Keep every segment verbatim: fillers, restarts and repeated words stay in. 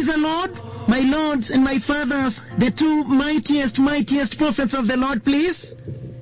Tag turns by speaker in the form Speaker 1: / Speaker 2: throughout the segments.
Speaker 1: the Lord, my lords and my fathers, the two mightiest, mightiest prophets of the Lord, please.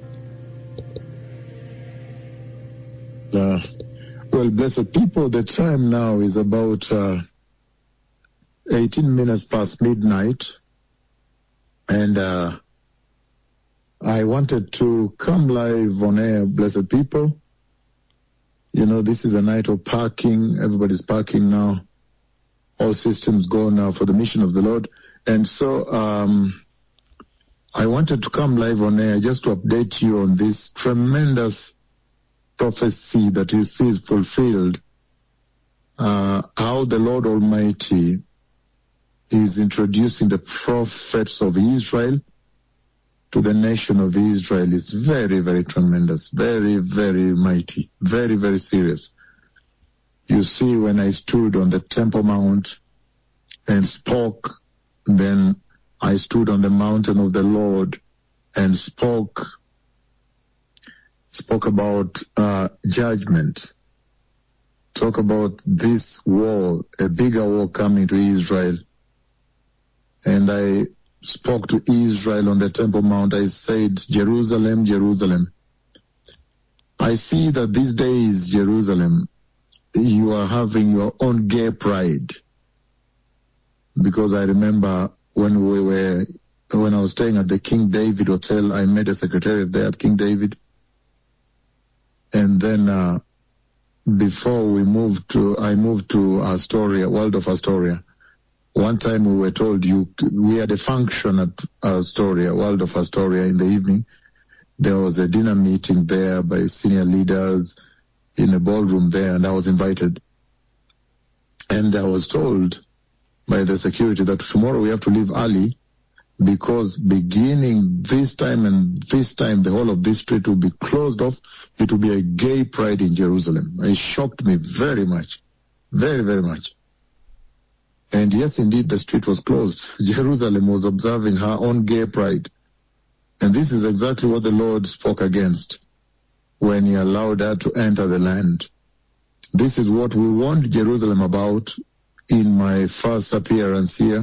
Speaker 2: Uh, well, blessed people, the time now is about uh, eighteen minutes past midnight. And uh, I wanted to come live on air, blessed people. You know, this is a night of parking. Everybody's parking now. All systems go now for the mission of the Lord. And so um, I wanted to come live on air just to update you on this tremendous prophecy that you see is fulfilled, uh, how the Lord Almighty is introducing the prophets of Israel to the nation of Israel is very, very tremendous, very, very mighty, very, very serious. You see, when I stood on the Temple Mount and spoke, then I stood on the mountain of the Lord and spoke, spoke about uh, judgment, talk about this war, a bigger war coming to Israel. And I spoke to Israel on the Temple Mount. I said, Jerusalem, Jerusalem. I see that these days, Jerusalem, you are having your own gay pride. Because I remember when we were, when I was staying at the King David Hotel, I met a secretariat there at King David. And then, uh, before we moved to, I moved to Astoria, World of Astoria. One time we were told you, we had a function at Astoria, World of Astoria in the evening. There was a dinner meeting there by senior leaders in a ballroom there, and I was invited. And I was told by the security that tomorrow we have to leave early because beginning this time and this time, the whole of this street will be closed off. It will be a gay pride in Jerusalem. It shocked me very much, very, very much. And yes, indeed, the street was closed. Jerusalem was observing her own gay pride. And this is exactly what the Lord spoke against when he allowed her to enter the land. This is what we warned Jerusalem about in my first appearance here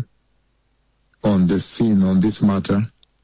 Speaker 2: on the scene, on this matter.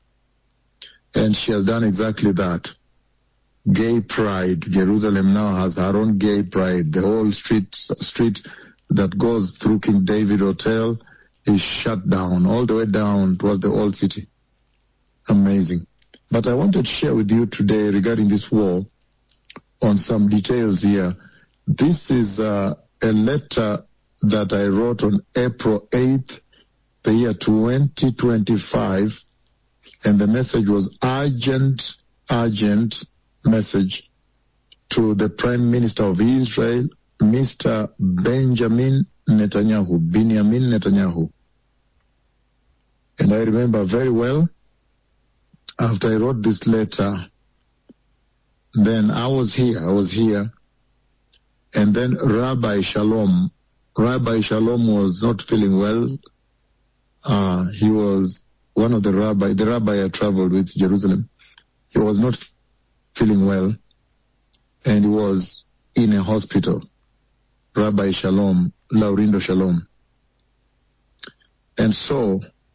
Speaker 2: And she has done exactly that. Gay pride. Jerusalem now has her own gay pride. The whole street, street that goes through King David Hotel is shut down, all the way down towards the old city. Amazing. But I wanted to share with you today regarding this war on some details here. This is uh, a letter that I wrote on April eighth, the year twenty twenty-five, and the message was urgent, urgent message to the Prime Minister of Israel, Mister Benjamin Netanyahu, Benjamin Netanyahu. And I remember very well, after I wrote this letter, then I was here, I was here, and then Rabbi Shalom, Rabbi Shalom was not feeling well. Uh, he was one of the rabbi, the rabbi I traveled with Jerusalem. He was not feeling well, and he was in a hospital. Rabbi Shalom, Laurindo Shalom. And so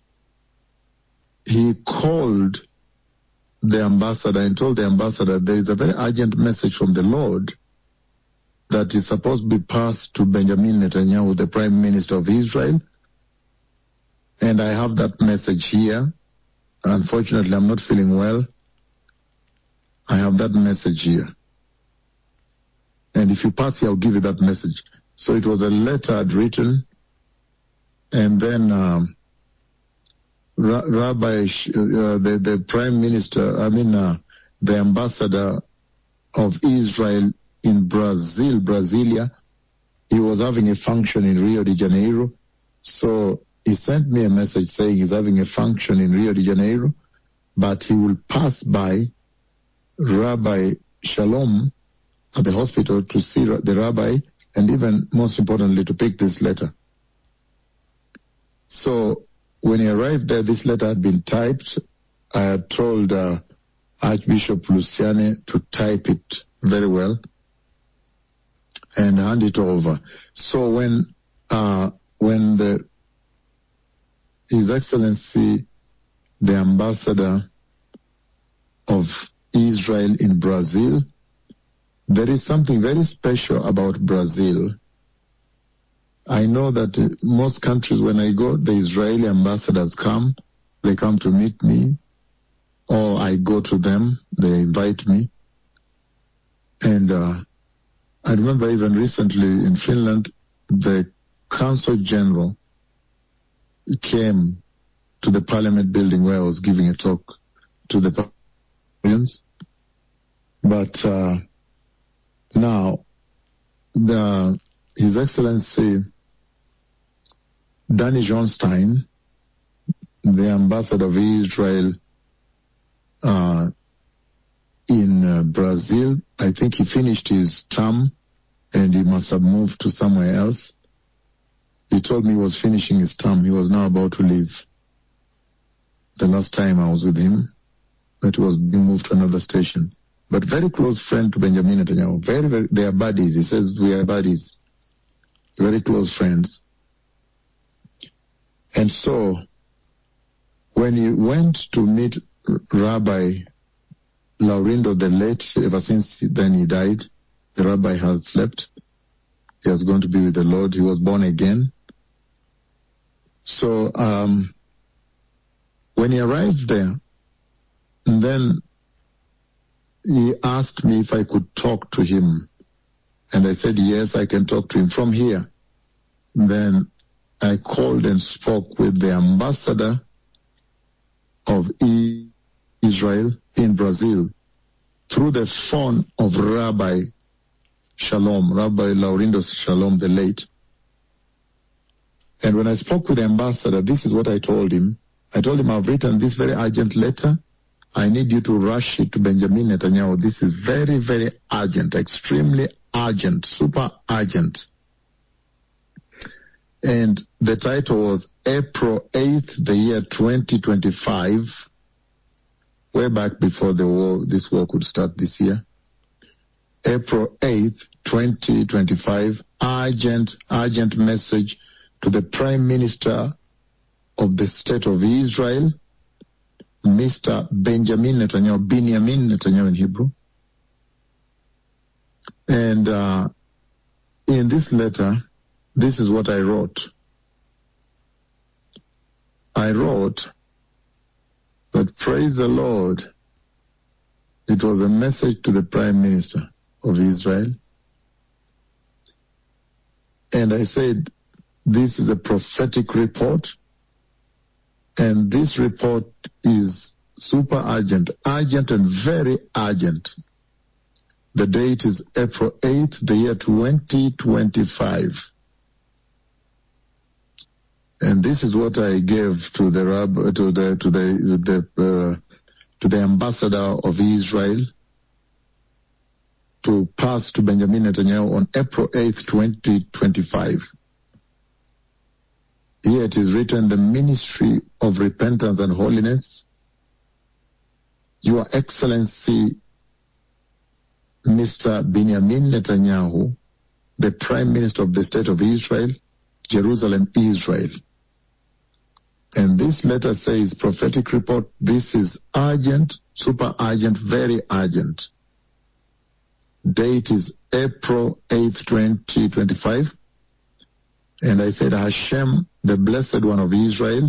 Speaker 2: he called the ambassador and told the ambassador there is a very urgent message from the Lord that is supposed to be passed to Benjamin Netanyahu, the Prime Minister of Israel. And I have that message here. Unfortunately, I'm not feeling well. I have that message here. And if you pass here, I'll give you that message. So it was a letter I'd written. And then um, Ra- Rabbi, uh, the, the Prime Minister, I mean, uh, the Ambassador of Israel in Brazil, Brasilia, he was having a function in Rio de Janeiro. So he sent me a message saying he's having a function in Rio de Janeiro, but he will pass by Rabbi Shalom at the hospital to see the rabbi, and even most importantly, to pick this letter. So when he arrived there, this letter had been typed. I had told uh, Archbishop Luciani to type it very well and hand it over. So when uh, when the His Excellency, the Ambassador of Israel in Brazil. There is something very special about Brazil. I know that uh, most countries, when I go, the Israeli ambassadors come, they come to meet me, or I go to them, they invite me. And uh, I remember even recently in Finland, the Consul General came to the Parliament building where I was giving a talk to the Parliamentarians. But uh, now, the, His Excellency Danny Johnstein, the ambassador of Israel uh, in uh, Brazil, I think he finished his term and he must have moved to somewhere else. He told me he was finishing his term. He was now about to leave. The last time I was with him, that he was being moved to another station. But very close friend to Benjamin Netanyahu. Very, very, they are buddies. He says we are buddies. Very close friends. And so, when he went to meet Rabbi Laurindo the late, ever since then he died, the rabbi has slept. He has gone to be with the Lord. He was born again. So, um, when he arrived there, and then he asked me if I could talk to him. And I said, yes, I can talk to him from here. Then I called and spoke with the ambassador of Israel in Brazil through the phone of Rabbi Shalom, Rabbi Laurindo Shalom the late. And when I spoke with the ambassador, this is what I told him. I told him I've written this very urgent letter. I need you to rush it to Benjamin Netanyahu. This is very, very urgent, extremely urgent, super urgent. And the title was April eighth, the year twenty twenty-five, way back before the war, this war could start this year. April eighth, twenty twenty-five, urgent, urgent message to the Prime Minister of the State of Israel, Mister Benjamin Netanyahu, Binyamin Netanyahu in Hebrew. And uh, in this letter, this is what I wrote. I wrote that, praise the Lord, it was a message to the Prime Minister of Israel. And I said, this is a prophetic report. And this report is super urgent, urgent and very urgent. The date is April eighth, the year twenty twenty-five. And this is what I gave to the rabbi, to the to the the uh, to the ambassador of Israel to pass to Benjamin Netanyahu on April eighth, twenty twenty-five. Here it is written, the Ministry of Repentance and Holiness, Your Excellency, Mister Benjamin Netanyahu, the Prime Minister of the State of Israel, Jerusalem, Israel. And this letter says, prophetic report, this is urgent, super urgent, very urgent. Date is April eighth, twenty twenty-five. And I said, Hashem, the Blessed One of Israel,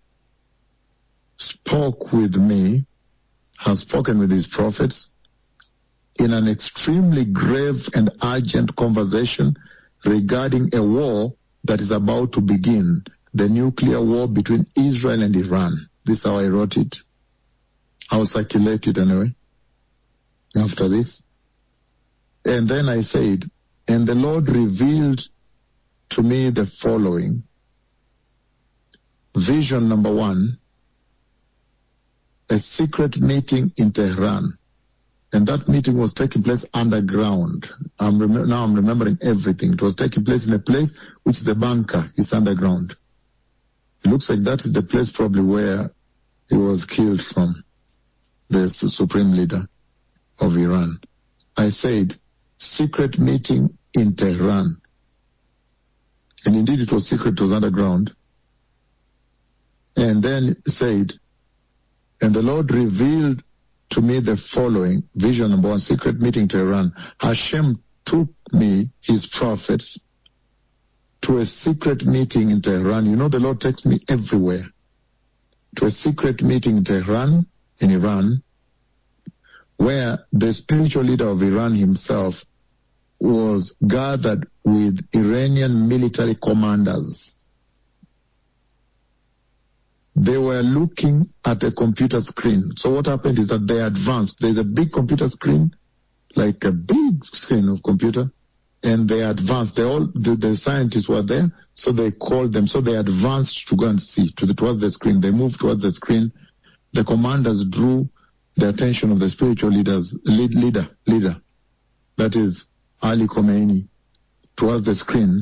Speaker 2: spoke with me, has spoken with his prophets in an extremely grave and urgent conversation regarding a war that is about to begin, the nuclear war between Israel and Iran. This is how I wrote it. I'll circulate it anyway after this. And then I said, and the Lord revealed to me the following. Vision number one, a secret meeting in Tehran. And that meeting was taking place underground. I'm rem- now I'm remembering everything. It was taking place in a place which is the bunker. It's underground. It looks like that is the place probably where he was killed from, the su- supreme leader of Iran. I said, secret meeting in Tehran. And indeed it was secret, it was underground. And then said, and the Lord revealed to me the following, vision number one, secret meeting to Iran. Hashem took me, his prophets, to a secret meeting in Tehran. You know, the Lord takes me everywhere. To a secret meeting in Tehran, in Iran, where the spiritual leader of Iran himself was gathered with Iranian military commanders. They were looking at a computer screen. So what happened is that they advanced. There's a big computer screen, like a big screen of computer, and they advanced. They all, the, the scientists were there, so they called them. So they advanced to go and see to the, towards the screen. They moved towards the screen. The commanders drew the attention of the spiritual leaders, lead, leader, leader, that is Ali Khomeini, towards the screen.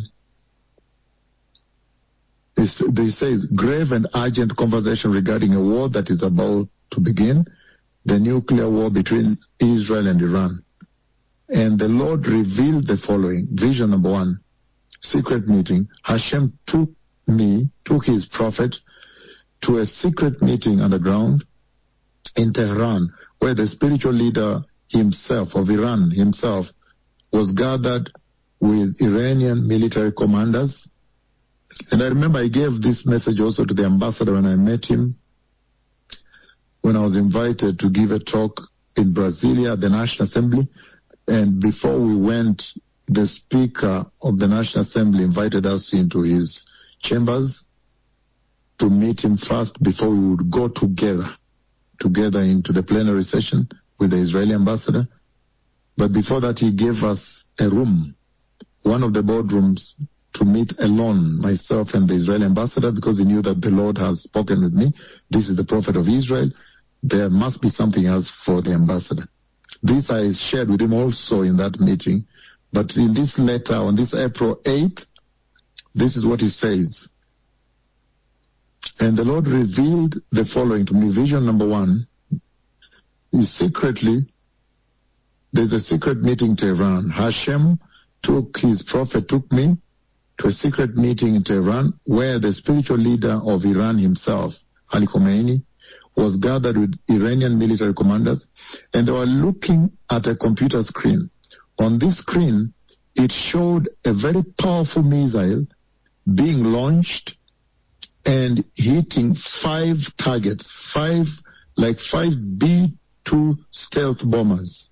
Speaker 2: It's, they says grave and urgent conversation regarding a war that is about to begin, the nuclear war between Israel and Iran. And the Lord revealed the following, vision number one, secret meeting. Hashem took me, took his prophet to a secret meeting underground in Tehran, where the spiritual leader himself, of Iran himself, was gathered with Iranian military commanders. And I remember I gave this message also to the ambassador when I met him, when I was invited to give a talk in Brasilia at the National Assembly. And before we went, the Speaker of the National Assembly invited us into his chambers to meet him first before we would go together, together into the plenary session with the Israeli ambassador. But before that, he gave us a room, one of the boardrooms, to meet alone, myself and the Israeli ambassador, because he knew that the Lord has spoken with me. This is the prophet of Israel. There must be something else for the ambassador. This I shared with him also in that meeting. But in this letter, on this April eighth, this is what he says. And the Lord revealed the following to me. Vision number one is secretly, there's a secret meeting to Iran. Hashem took his prophet, took me to a secret meeting in Tehran where the spiritual leader of Iran himself, Ali Khomeini, was gathered with Iranian military commanders, and they were looking at a computer screen. On this screen, it showed a very powerful missile being launched and hitting five targets, five, like five B two stealth bombers.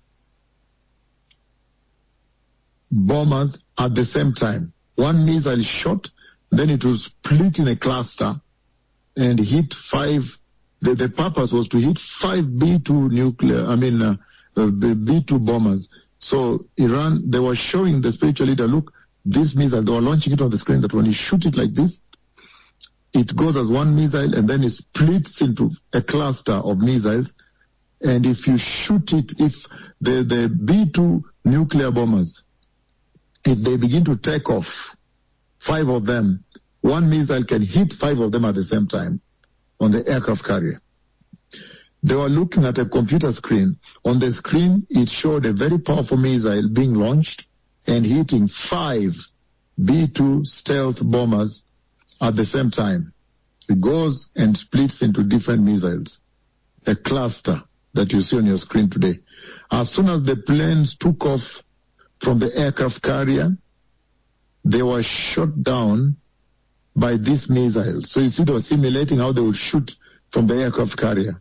Speaker 2: Bombers at the same time. One missile shot, then it was split in a cluster and hit five. The, the purpose was to hit five B two nuclear, I mean, uh, uh, B two bombers. So Iran, they were showing the spiritual leader, look, this missile, they were launching it on the screen, that when you shoot it like this, it goes as one missile and then it splits into a cluster of missiles. And if you shoot it, if the, the B two nuclear bombers, if they begin to take off, five of them, one missile can hit five of them at the same time on the aircraft carrier. They were looking at a computer screen. On the screen, it showed a very powerful missile being launched and hitting five B two stealth bombers at the same time. It goes and splits into different missiles, a cluster that you see on your screen today. As soon as the planes took off from the aircraft carrier, they were shot down by this missile. So you see, they were simulating how they would shoot from the aircraft carrier.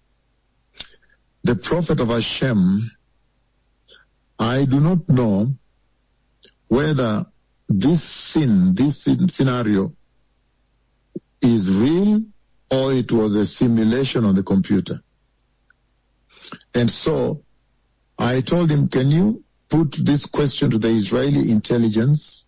Speaker 2: The prophet of Hashem, I do not know whether this sin, this sin scenario is real or it was a simulation on the computer. And so I told him, can you put this question to the Israeli intelligence?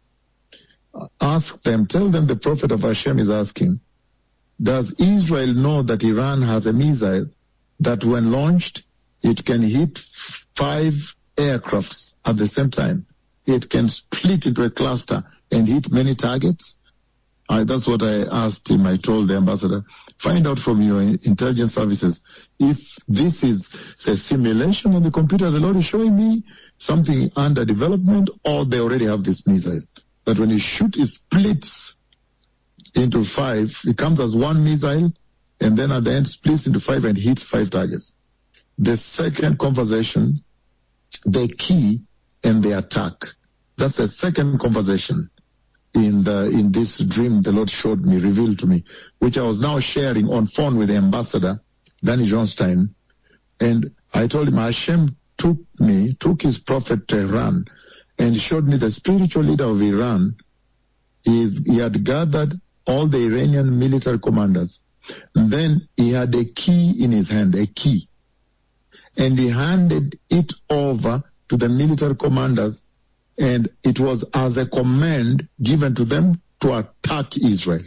Speaker 2: Ask them, tell them the prophet of Hashem is asking, does Israel know that Iran has a missile that when launched, it can hit five aircrafts at the same time? It can split into a cluster and hit many targets? I, that's what I asked him. I told the ambassador, find out from your intelligence services if this is a simulation on the computer. The Lord is showing me something under development, or they already have this missile that when you shoot, it splits into five. It comes as one missile, and then at the end splits into five and hits five targets. The second conversation, the key and the attack. That's the second conversation in the in this dream the Lord showed me, revealed to me, which I was now sharing on phone with the ambassador, Danny Johnstein. And I told him Hashem took me, took his prophet to Iran, and showed me the spiritual leader of Iran. He, is, he had gathered all the Iranian military commanders. And then he had a key in his hand, a key. And he handed it over to the military commanders, and it was as a command given to them to attack Israel.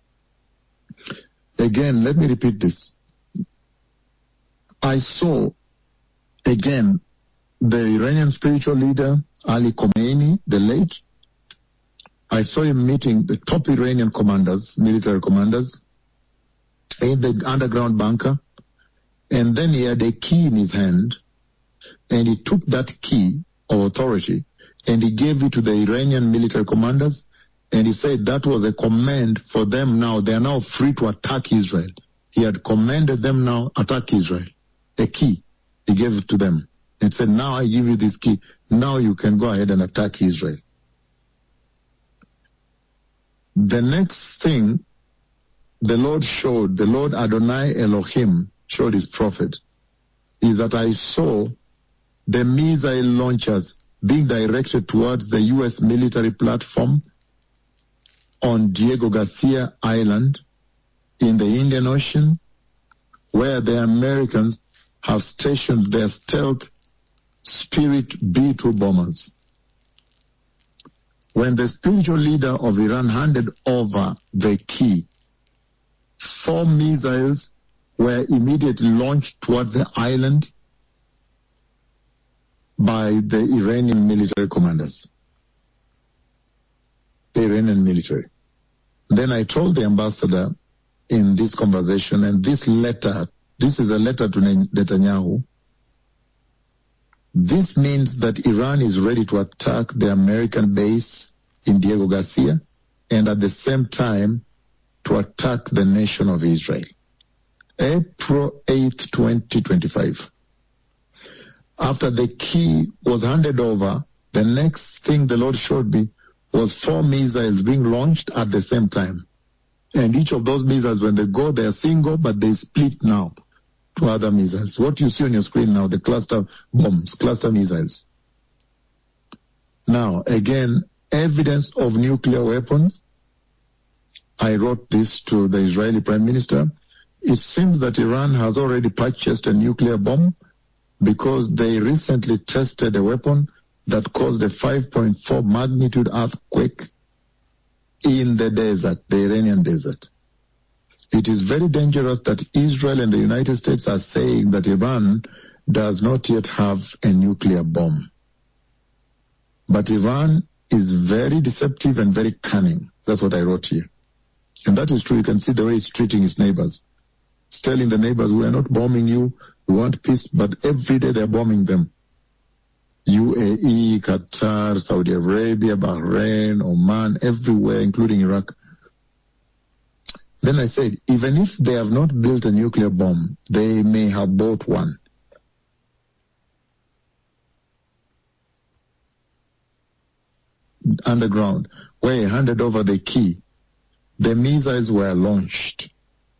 Speaker 2: Again, let me repeat this. I saw, again, the Iranian spiritual leader, Ali Khomeini, the late. I saw him meeting the top Iranian commanders, military commanders, in the underground bunker. And then he had a key in his hand, and he took that key of authority, and he gave it to the Iranian military commanders, and he said that was a command for them now. They are now free to attack Israel. He had commanded them now, attack Israel. A key. He gave it to them and said, now I give you this key. Now you can go ahead and attack Israel. The next thing the Lord showed, the Lord Adonai Elohim showed his prophet, is that I saw the missile launchers being directed towards the U S military platform on Diego Garcia Island in the Indian Ocean, where the Americans have stationed their stealth Spirit B two bombers. When the spiritual leader of Iran handed over the key, four missiles were immediately launched towards the island by the Iranian military commanders. The Iranian military. Then I told the ambassador in this conversation, and this letter, this is a letter to Netanyahu. This means that Iran is ready to attack the American base in Diego Garcia, and at the same time to attack the nation of Israel. April eighth, twenty twenty-five. After the key was handed over, the next thing the Lord showed me was four missiles being launched at the same time. And each of those missiles, when they go, they are single, but they split now to other missiles. What you see on your screen now, the cluster bombs, cluster missiles. Now, again, evidence of nuclear weapons. I wrote this to the Israeli Prime Minister. It seems that Iran has already purchased a nuclear bomb because they recently tested a weapon that caused a five point four magnitude earthquake in the desert, the Iranian desert. It is very dangerous that Israel and the United States are saying that Iran does not yet have a nuclear bomb. But Iran is very deceptive and very cunning. That's what I wrote here. And that is true. You can see the way it's treating its neighbors. It's telling the neighbors, we are not bombing you, we want peace, but every day they're bombing them. U A E, Qatar, Saudi Arabia, Bahrain, Oman, everywhere, including Iraq. Then I said, even if they have not built a nuclear bomb, they may have bought one. Underground, where he handed over the key, the missiles were launched.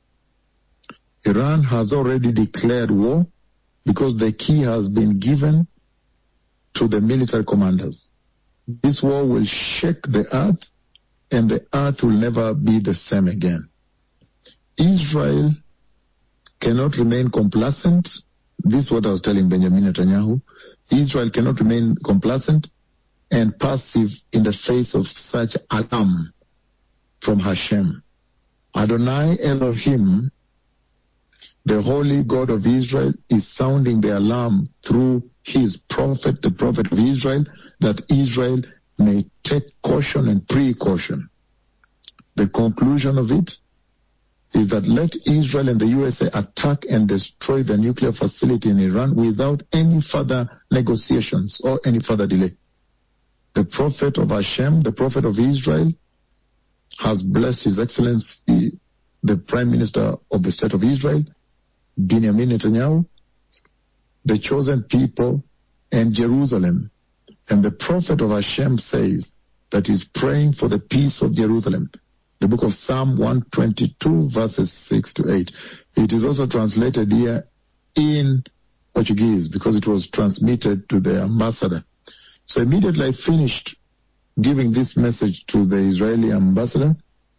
Speaker 2: Iran has already declared war because the key has been given to the military commanders. This war will shake the earth, and the earth will never be the same again. Israel cannot remain complacent. This is what I was telling Benjamin Netanyahu. Israel cannot remain complacent and passive in the face of such alarm from Hashem. Adonai Elohim, the holy God of Israel, is sounding the alarm through his prophet, the prophet of Israel, that Israel may take caution and precaution. The conclusion of it is that let Israel and the U S A attack and destroy the nuclear facility in Iran without any further negotiations or any further delay. The prophet of Hashem, the prophet of Israel, has blessed His Excellency, the Prime Minister of the State of Israel, Benjamin Netanyahu, the chosen people, and Jerusalem. And the prophet of Hashem says that he's praying for the peace of Jerusalem. The book of Psalm one twenty-two, verses six to eight. It is also translated here in Portuguese because it was transmitted to the ambassador. So immediately I finished giving this message to the Israeli ambassador,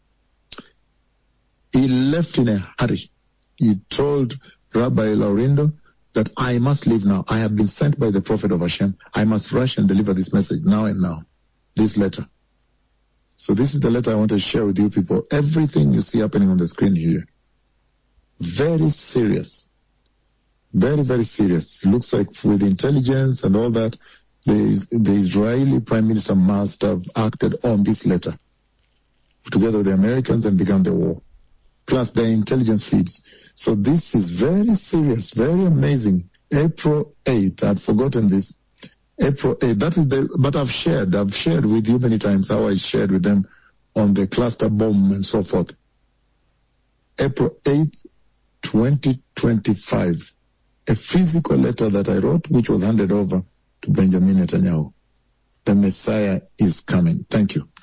Speaker 2: he left in a hurry. He told Rabbi Laurindo that I must leave now. I have been sent by the prophet of Hashem. I must rush and deliver this message now and now, this letter. So this is the letter I want to share with you people. Everything you see happening on the screen here, very serious. Very, very serious. It looks like with intelligence and all that, the, the Israeli Prime Minister must have acted on this letter together with the Americans and began the war. Plus the intelligence feeds. So this is very serious, very amazing. April eighth, I'd forgotten this. April eighth, that is the, but I've shared, I've shared with you many times how I shared with them on the cluster bomb and so forth. April eighth, twenty twenty-five. A physical letter that I wrote, which was handed over to Benjamin Netanyahu. The Messiah is coming. Thank you.